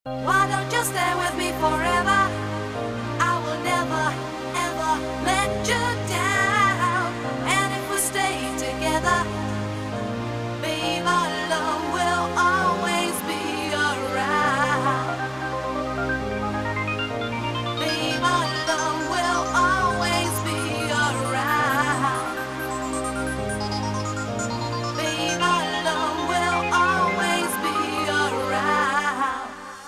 Why don't you stay with me forever? I will never, ever let you down. And if we stay together, babe, our love will always be around. Babe, our love will always be around. Babe, our love will always be around.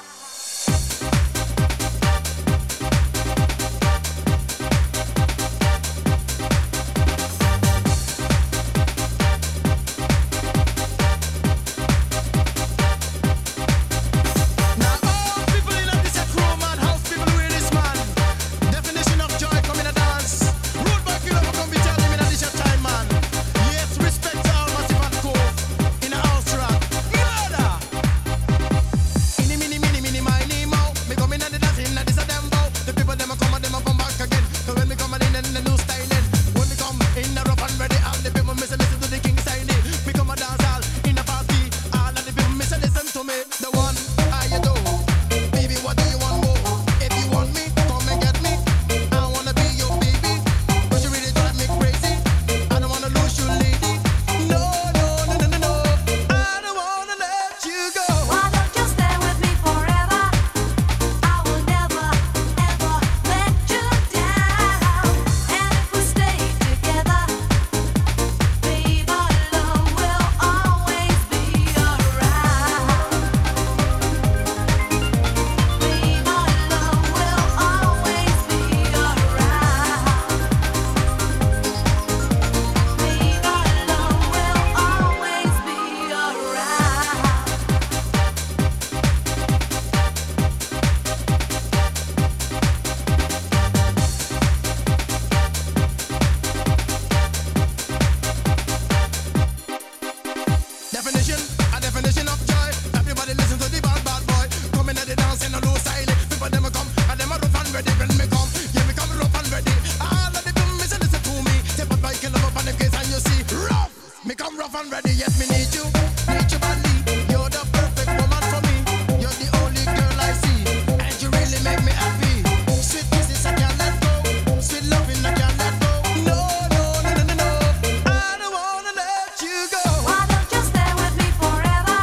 Definition of joy. Everybody listen to the bad bad boy. Coming at the dance in a low style. People them a come and them a rough and ready when me come. Yeah, me come rough and ready. All of the people listen to me. Step up bike and love up on the case and you see rough. Me come rough and ready. Yes, me need you badly. You're the perfect woman for me. You're the only girl I see, and you really make me happy. Sweet kisses I can't let go. Sweet loving I can't let go. No, no, no, no, no, no. I don't wanna let you go. Why don't you stay with me forever?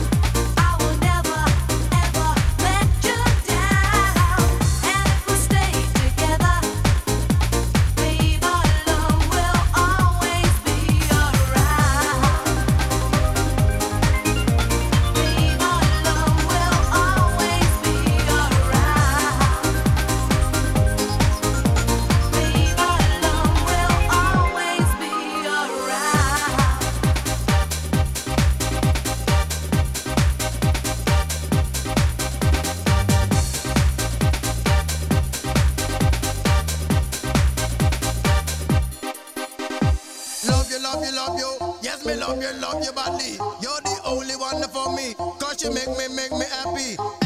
I will never, ever let you down. And if we stay together, babe, our love will always be around. Babe, our love will always be around. Babe, our love will always be around. Love you, love you, love you. Yes, me love you badly. You're the only one for me. Cause you make me happy.